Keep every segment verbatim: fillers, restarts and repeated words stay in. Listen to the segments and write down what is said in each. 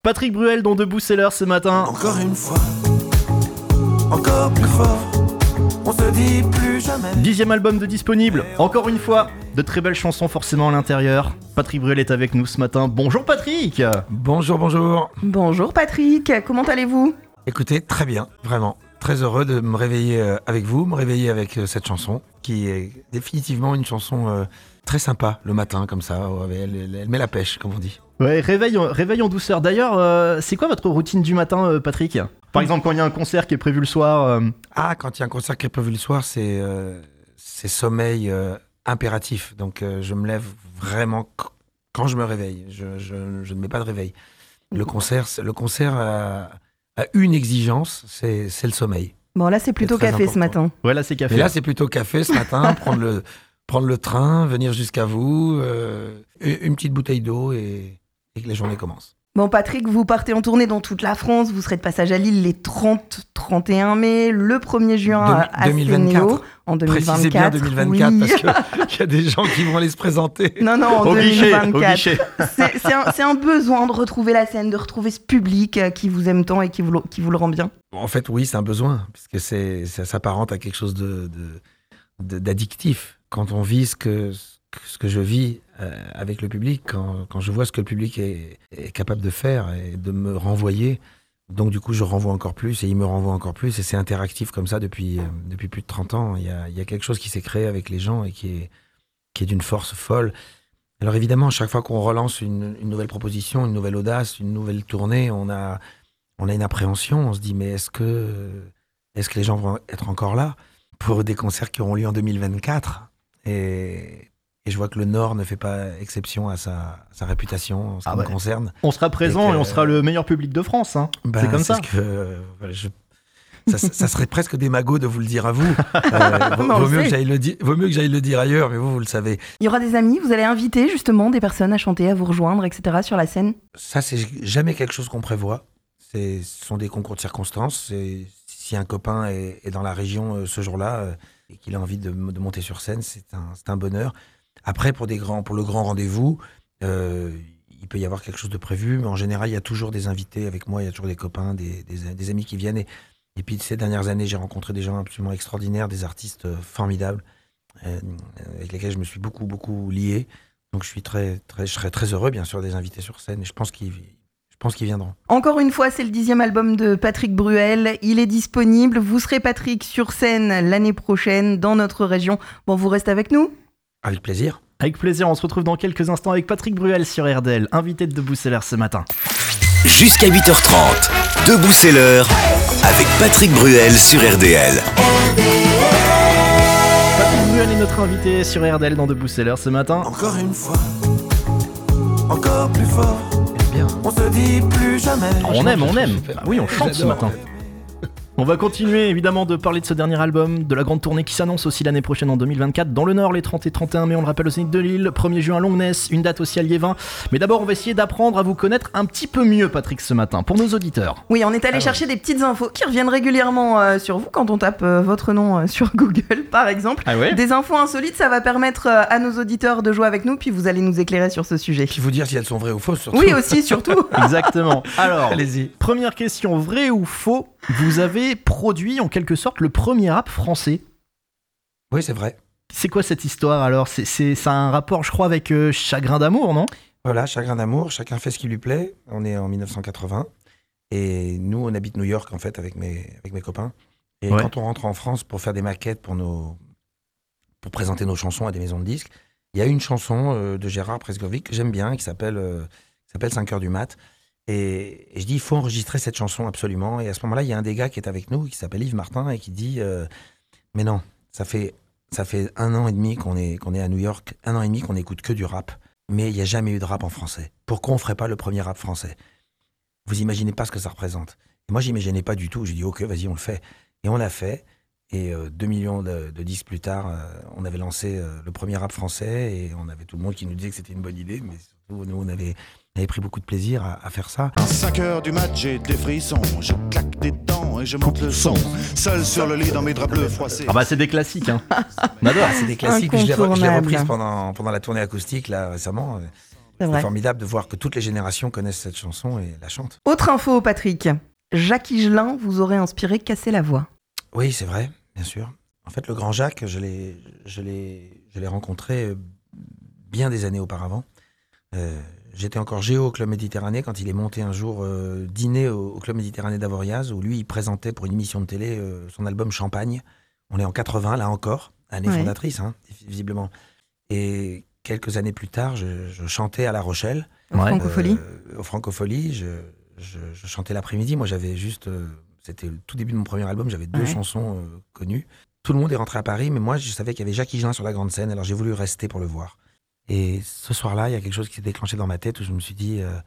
Patrick Bruel dans Debout c'est l'heure ce matin. Encore une fois, encore plus fort, on se dit plus jamais. Dixième album de disponible, encore une fois, de très belles chansons forcément à l'intérieur. Patrick Bruel est avec nous ce matin. Bonjour Patrick. Bonjour, bonjour. Bonjour Patrick, comment allez-vous ? Écoutez, très bien, vraiment. Très heureux de me réveiller avec vous, me réveiller avec cette chanson, qui est définitivement une chanson euh, très sympa le matin, comme ça. Elle, elle, elle met la pêche, comme on dit. Ouais, réveil, réveil en douceur. D'ailleurs, euh, c'est quoi votre routine du matin, euh, Patrick ? Par exemple, quand il y a un concert qui est prévu le soir euh... Ah, quand il y a un concert qui est prévu le soir, c'est, euh, c'est sommeil euh, impératif. Donc, euh, je me lève vraiment c- quand je me réveille. Je, je, je ne mets pas de réveil. Le concert, le concert a, a une exigence, c'est, c'est le sommeil. Bon, là, c'est plutôt C'est très café ce important. matin. Ouais, là c'est café. Et là, c'est plutôt café ce matin, prendre, le, prendre le train, venir jusqu'à vous, euh, une petite bouteille d'eau et, et que la journée commence. Bon, Patrick, vous partez en tournée dans toute la France. Vous serez de passage à Lille les trente trente et un mai, le premier juin Demi- à deux mille vingt-quatre. Sénéo, en deux mille Précisez bien vingt-quatre. deux mille vingt-quatre, oui. parce qu'il y a des gens qui vont aller se présenter. Non, non, en Au guichet, au deux mille vingt-quatre. guichet. C'est, c'est, un, c'est un besoin de retrouver la scène, de retrouver ce public euh, qui vous aime tant et qui vous, le- qui vous le rend bien. En fait, oui, c'est un besoin, puisque c'est, ça s'apparente à quelque chose de, de, de- d'addictif. Quand on vit ce que, ce que je vis euh, avec le public, quand, quand je vois ce que le public est, est capable de faire et de me renvoyer, donc du coup, je renvoie encore plus et il me renvoie encore plus, et c'est interactif comme ça depuis, euh, depuis plus de trente ans. Il y a, il y a quelque chose qui s'est créé avec les gens et qui est, qui est d'une force folle. Alors évidemment, chaque fois qu'on relance une, une nouvelle proposition, une nouvelle audace, une nouvelle tournée, on a, on a une appréhension. On se dit, mais est-ce que, est-ce que les gens vont être encore là pour des concerts qui auront lieu en deux mille vingt-quatre ? Et, et je vois que le Nord ne fait pas exception à sa, à sa réputation en ce Ah qui ouais. me concerne. On sera présent Et et, que- on sera le meilleur public de France. Hein. Ben, c'est comme ça. Ce que, euh, voilà, je- ça. Ça serait presque démago de vous le dire à vous. Euh, vaut, Mais on vaut le mieux sait. que j'aille le dire, vaut mieux que j'aille le dire ailleurs, mais vous, vous le savez. Il y aura des amis, vous allez inviter justement des personnes à chanter, à vous rejoindre, et cetera sur la scène. Ça, c'est jamais quelque chose qu'on prévoit. C'est, ce sont des concours de circonstances. C'est, si un copain est, est dans la région euh, ce jour-là euh, et qu'il a envie de, de monter sur scène, c'est un, c'est un bonheur. Après, pour, des grands, pour le grand rendez-vous, euh, il peut y avoir quelque chose de prévu, mais en général, il y a toujours des invités avec moi, il y a toujours des copains, des, des, des amis qui viennent. Et, et puis, ces dernières années, j'ai rencontré des gens absolument extraordinaires, des artistes euh, formidables, euh, avec lesquels je me suis beaucoup, beaucoup lié. Donc, je suis très, très, je serais très heureux, bien sûr, des invités sur scène. Et je pense qu'ils, je pense qu'ils viendront. Encore une fois, c'est le dixième album de Patrick Bruel. Il est disponible. Vous serez, Patrick, sur scène l'année prochaine dans notre région. Bon, vous restez avec nous ? Avec plaisir. Avec plaisir, on se retrouve dans quelques instants avec Patrick Bruel sur R D L, invité de Debout c'est l'heure ce matin. Jusqu'à huit heures trente, Debout c'est l'heure, avec Patrick Bruel sur R D L. Patrick Bruel est notre invité sur R D L dans Debout c'est l'heure ce matin. Encore une fois, encore plus fort, Eh bien. on se dit plus jamais. On aime, on je- aime. je- Ah oui, on chante ce j'adore. matin. On va continuer évidemment de parler de ce dernier album, de la grande tournée qui s'annonce aussi l'année prochaine en deux mille vingt-quatre dans le Nord les trente et trente et un mai, on le rappelle au Zénith de Lille, premier juin à Longness, une date aussi à Liévin. Mais d'abord on va essayer d'apprendre à vous connaître un petit peu mieux Patrick ce matin, pour nos auditeurs. Oui, on est allé chercher des petites infos qui reviennent régulièrement euh, sur vous quand on tape euh, votre nom euh, sur Google, par exemple. Ah ouais ? Des infos insolites, ça va permettre euh, à nos auditeurs de jouer avec nous, puis vous allez nous éclairer sur ce sujet. Puis vous dire si elles sont vraies ou fausses, surtout. Oui, aussi, surtout. Exactement. Alors, Allez-y. première question, vrai ou faux, vous avez produit en quelque sorte le premier rap français. Oui, c'est vrai. C'est quoi cette histoire alors ? c'est, c'est, Ça a un rapport je crois avec euh, Chagrin d'amour, non ? Voilà, chagrin d'amour, chacun fait ce qui lui plaît. On est en dix-neuf cent quatre-vingts. Et nous, on habite New York, en fait, avec mes, avec mes copains. Et Ouais. quand on rentre en France pour faire des maquettes, pour, nos, pour présenter nos chansons à des maisons de disques, il y a une chanson euh, de Gérard Presgovic que j'aime bien, qui s'appelle, euh, qui s'appelle cinq heures du mat. Et, et je dis, il faut enregistrer cette chanson absolument. Et à ce moment-là, il y a un des gars qui est avec nous, qui s'appelle Yves Martin, et qui dit, euh, mais non, ça fait, ça fait un an et demi qu'on est, qu'on est à New York, un an et demi qu'on écoute que du rap. Mais il n'y a jamais eu de rap en français. Pourquoi on ne ferait pas le premier rap français ? Vous imaginez pas ce que ça représente. Et moi, j'imaginais pas du tout. J'ai dit, ok, vas-y, on le fait. Et on l'a fait. Et euh, deux millions de, de disques plus tard, euh, on avait lancé euh, le premier rap français. Et on avait tout le monde qui nous disait que c'était une bonne idée. Mais surtout, nous, on avait, on avait pris beaucoup de plaisir à, à faire ça. cinq heures du mat, j'ai des frissons, je claque des dents et je monte le son. Seul sur le lit dans mes draps bleus froissés. Ah bah c'est des classiques, hein. On adore. Ah, c'est des classiques. Je l'ai, re- je l'ai Incontournable. reprise pendant, pendant la tournée acoustique, là, récemment. C'est C'est vrai. formidable de voir que toutes les générations connaissent cette chanson et la chantent. Autre info, Patrick. Jacques Higelin vous aurait inspiré Casser la voix. Oui, c'est vrai, bien sûr. En fait, le grand Jacques, je l'ai, je l'ai, je l'ai rencontré euh, bien des années auparavant. Euh, j'étais encore géo au Club Méditerranée quand il est monté un jour euh, dîner au, au Club Méditerranée d'Avoriaz, où lui, il présentait pour une émission de télé euh, son album Champagne. On est en quatre-vingts, là encore, année Ouais. fondatrice, hein, visiblement. Et quelques années plus tard, je, je chantais à La Rochelle. Au Ouais. Francophonie. Euh, au Francophonie, je, je, je chantais l'après-midi. Moi, j'avais juste... euh, c'était le tout début de mon premier album, j'avais deux Ouais. chansons euh, connues. Tout le monde est rentré à Paris, mais moi, je savais qu'il y avait Jacques Higelin sur la grande scène, alors j'ai voulu rester pour le voir. Et ce soir-là, il y a quelque chose qui s'est déclenché dans ma tête où je me suis dit, euh,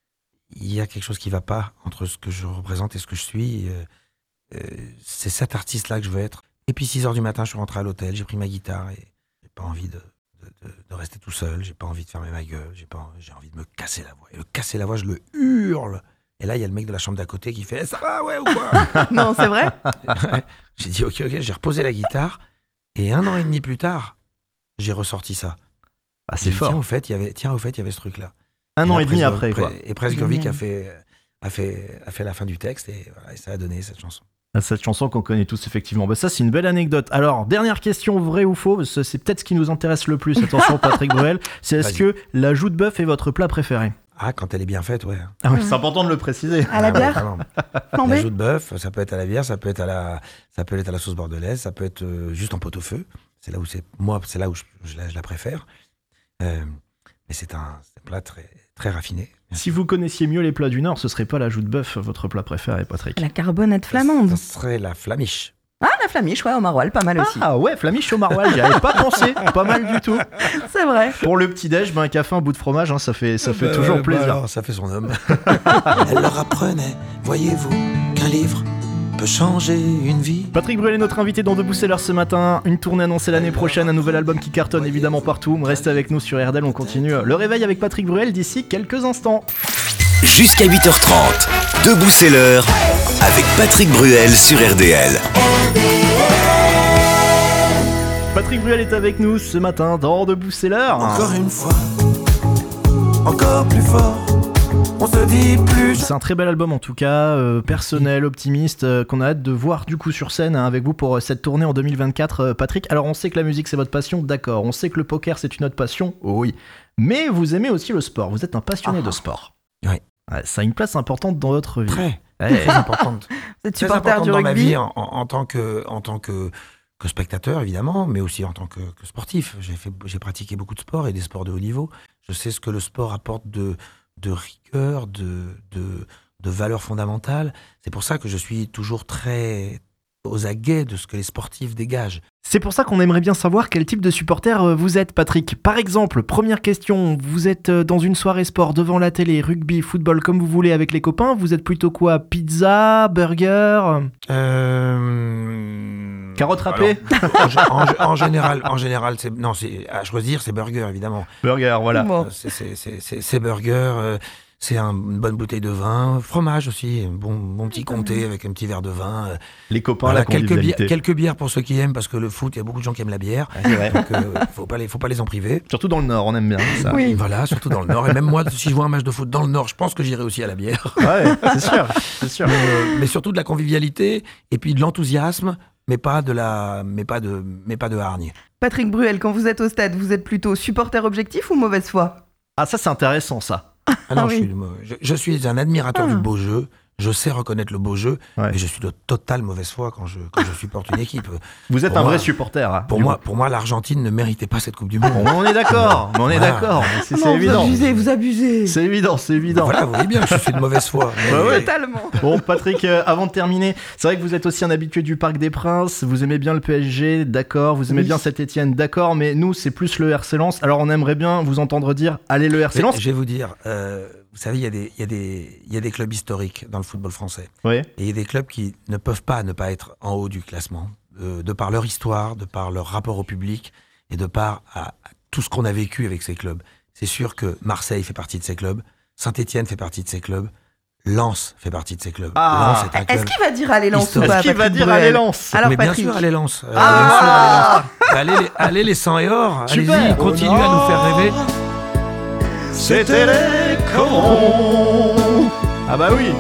il y a quelque chose qui ne va pas entre ce que je représente et ce que je suis. Euh, euh, c'est cet artiste-là que je veux être. Et puis six heures du matin, je suis rentré à l'hôtel, j'ai pris ma guitare et j'ai pas envie de, de, de, de rester tout seul, j'ai pas envie de fermer ma gueule, j'ai pas, j'ai envie de me casser la voix. Et le casser la voix, je le hurle. Et là, il y a le mec de la chambre d'à côté qui fait « Ça va, ouais, ou quoi ?» Non, c'est vrai. J'ai dit « Ok, ok », j'ai reposé la guitare. Et un an et demi plus tard, j'ai ressorti ça. Ah, J'ai c'est dit, fort. Tiens, au fait, il y avait, tiens, au fait, il y avait ce truc-là. Un an et demi Presque- après, quoi. Et Presgovic Génial. a fait, a, fait, a fait la fin du texte et, voilà, et ça a donné cette chanson. Cette chanson qu'on connaît tous, effectivement. Bah, ça, c'est une belle anecdote. Alors, dernière question, vrai ou faux, parce que c'est peut-être ce qui nous intéresse le plus. Attention, Patrick Bruel. C'est est-ce Vas-y. que la joue de bœuf est votre plat préféré? Ah, quand elle est bien faite, ouais. Ah oui, c'est important de le préciser. À la Ah ouais, bière, vraiment. La flambée. joue de bœuf, ça peut être à la bière, ça peut être à la, ça peut être à la sauce bordelaise, ça peut être euh, juste en pot-au-feu. C'est là où c'est, moi, c'est là où je, je la, je la préfère. Euh, mais c'est un, c'est un plat très, très raffiné. Si vous connaissiez mieux les plats du Nord, ce serait pas la joue de bœuf votre plat préféré, Patrick? La carbonate flamande. Ça serait la flamiche. Ah, la flamiche, ouais, au maroilles, pas mal aussi. Ah ouais, flamiche au maroilles, j'y avais pas pensé. Pas mal du tout. C'est vrai. Pour le petit-déj, ben, un café, un bout de fromage, hein, ça fait, ça fait Bah, toujours bah, plaisir. alors, ça fait son homme. Elle leur apprenait, voyez-vous, qu'un livre peut changer une vie. Patrick Bruel est notre invité dans Debout c'est l'heure ce matin. Une tournée annoncée l'année prochaine, un nouvel album qui cartonne évidemment partout. Restez avec nous sur R D L, on continue le réveil avec Patrick Bruel d'ici quelques instants. Jusqu'à huit heures trente, Debout c'est l'heure avec Patrick Bruel sur R D L. Patrick Bruel est avec nous ce matin dans Debout c'est l'heure. Encore une fois, encore plus fort, on se dit plus. C'est un très bel album en tout cas, euh, personnel, optimiste, euh, qu'on a hâte de voir du coup sur scène hein, avec vous pour euh, cette tournée en deux mille vingt-quatre. Euh, Patrick, alors on sait que la musique c'est votre passion, d'accord. On sait que le poker c'est une autre passion, oui. Mais vous aimez aussi le sport, vous êtes un passionné de sport. Oui. Ouais, ça a une place importante dans votre vie. Très, Ouais. très importante. Vous êtes Très supporter importante du dans ma rugby. vie en, en- en tant que, en tant que, que spectateur évidemment, mais aussi en tant que, que sportif. J'ai fait, j'ai pratiqué beaucoup de sports et des sports de haut niveau. Je sais ce que le sport apporte de, de rigueur, de, de, de valeurs fondamentales. C'est pour ça que je suis toujours très aux aguets de ce que les sportifs dégagent. C'est pour ça qu'on aimerait bien savoir quel type de supporter euh, vous êtes, Patrick. Par exemple, première question, vous êtes euh, dans une soirée sport devant la télé, rugby, football, comme vous voulez avec les copains. Vous êtes plutôt quoi? Pizza, burger, Euh... carotte râpée? Alors, en, en- en général, en général, c'est non, c'est à choisir, c'est burger évidemment. Burger, voilà. Bon. Euh, C'est, c'est, c'est, c'est, c'est burger, euh, c'est un- une bonne bouteille de vin, fromage aussi, un bon, bon petit comté avec un petit verre de vin. euh, Les copains, voilà, la quelques, convivialité. bières, quelques bières pour ceux qui aiment, parce que le foot, il y a beaucoup de gens qui aiment la bière. Ouais, c'est vrai. Donc, euh, faut pas les, faut pas les en priver. Surtout dans le Nord, on aime bien ça. Oui. Voilà, surtout dans le Nord. Et même moi, si je vois un match de foot dans le Nord, je pense que j'irai aussi à la bière. Ouais, c'est sûr, c'est sûr. Euh, mais surtout de la convivialité et puis de l'enthousiasme, mais pas de la, mais pas de, mais pas de hargne. Patrick Bruel, quand vous êtes au stade, vous êtes plutôt supporter objectif ou mauvaise foi? Ah, ça c'est intéressant ça. Ah non, Ah je, oui. suis, je, je suis un admirateur Ah. du beau jeu. Je sais reconnaître le beau jeu, Ouais. mais je suis de totale mauvaise foi quand je, quand je supporte une équipe. Vous êtes Pour un moi- vrai supporter. hein, Pour du moi, coup. pour moi, l'Argentine ne méritait pas cette Coupe du Monde. Bon, on est d'accord, mais on est Voilà. d'accord. mais C'est, Non, c'est vous évident. abusez, vous abusez. C'est évident, c'est évident. Voilà, vous voyez bien que je suis de mauvaise foi. Mais- Bah ouais. Totalement. Bon, Patrick, euh, avant de terminer, c'est vrai que vous êtes aussi un habitué du Parc des Princes. Vous aimez bien le P S G, d'accord. Vous aimez Oui. bien Saint-Etienne, d'accord. Mais nous, c'est plus le R C Lens. Alors, on aimerait bien vous entendre dire allez, le R C Mais Lens. je vais vous dire, euh, vous savez, il y, a des- il y, a des- il y a des clubs historiques dans le football français. Oui. Et il y a des clubs qui ne peuvent pas ne pas être en haut du classement, euh, de par leur histoire, de par leur rapport au public et de par à, à tout ce qu'on a vécu avec ces clubs. C'est sûr que Marseille fait partie de ces clubs, Saint-Etienne fait partie de ces clubs, Lens fait partie de ces clubs. Ah. Lens est un Est-ce club. qu'il va dire allez lance ou Historique. pas? Est-ce qu'il va Patrick dire Bruel allez, Lens? Alors Mais bien Patrick. sûr, allez Lens. Euh, Ah. bien sûr, allez Lens. Allez, les, allez les sang et or. Super. Allez-y, continuez à nous faire rêver. c'était les corons. Ah bah oui.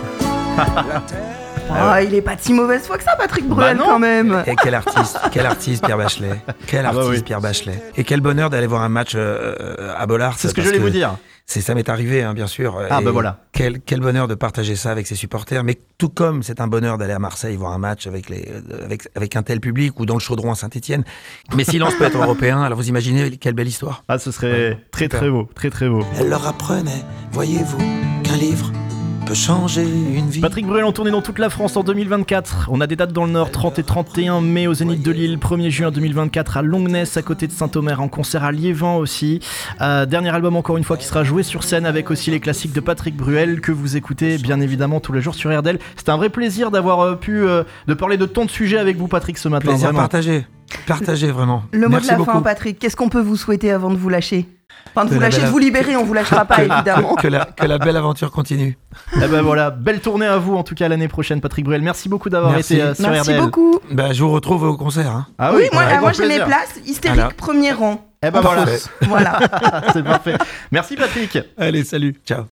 Ah, il est pas de si mauvaise foi que ça, Patrick Bruel, Bah non. quand même. Et quel artiste, quel artiste Pierre Bachelet. Quel Ah bah artiste oui. Pierre Bachelet. Et quel bonheur d'aller voir un match euh, à Bollaert. C'est ce que parce j'allais vous dire. C'est, ça m'est arrivé, hein, bien sûr. Ah, Et bah voilà. Quel, quel bonheur de partager ça avec ses supporters. Mais tout comme c'est un bonheur d'aller à Marseille voir un match avec, les, euh, avec, avec un tel public ou dans le Chaudron à Saint-Etienne. Mais Silence peut être européen. Alors vous imaginez quelle belle histoire. Ah, ce serait Ouais, très super. très beau, très très beau. Elle leur apprenait, voyez-vous, qu'un livre peut changer une vie. Patrick Bruel en tournée dans toute la France en deux mille vingt-quatre. On a des dates dans le Nord, trente et trente et un mai au Zénith de Lille, premier juin deux mille vingt-quatre à Longnes à côté de Saint-Omer, en concert à Liévin aussi. Euh, dernier album encore une fois qui sera joué sur scène avec aussi les classiques de Patrick Bruel que vous écoutez bien évidemment tous les jours sur R D L. C'était un vrai plaisir d'avoir euh, pu euh, de parler de tant de sujets avec vous Patrick ce matin. Plaisir vraiment. partagé. Partagé, vraiment. Le mot Merci de la beaucoup. fin, Patrick. Qu'est-ce qu'on peut vous souhaiter avant de vous lâcher? Enfin, de Que vous la lâcher, belle de vous libérer, on vous lâchera pas, évidemment. Que la, que la belle aventure continue. Eh ben voilà, belle tournée à vous en tout cas l'année prochaine Patrick Bruel. Merci beaucoup d'avoir Merci. été euh, sur R Merci D L. beaucoup. Bah, je vous retrouve au concert. Hein. Ah oui, moi, avec moi grand j'ai mes plaisir. places. Hystérique, Voilà. premier rang. Eh ben voilà, Parfait. Voilà. c'est parfait. Merci Patrick. Allez, salut. Ciao.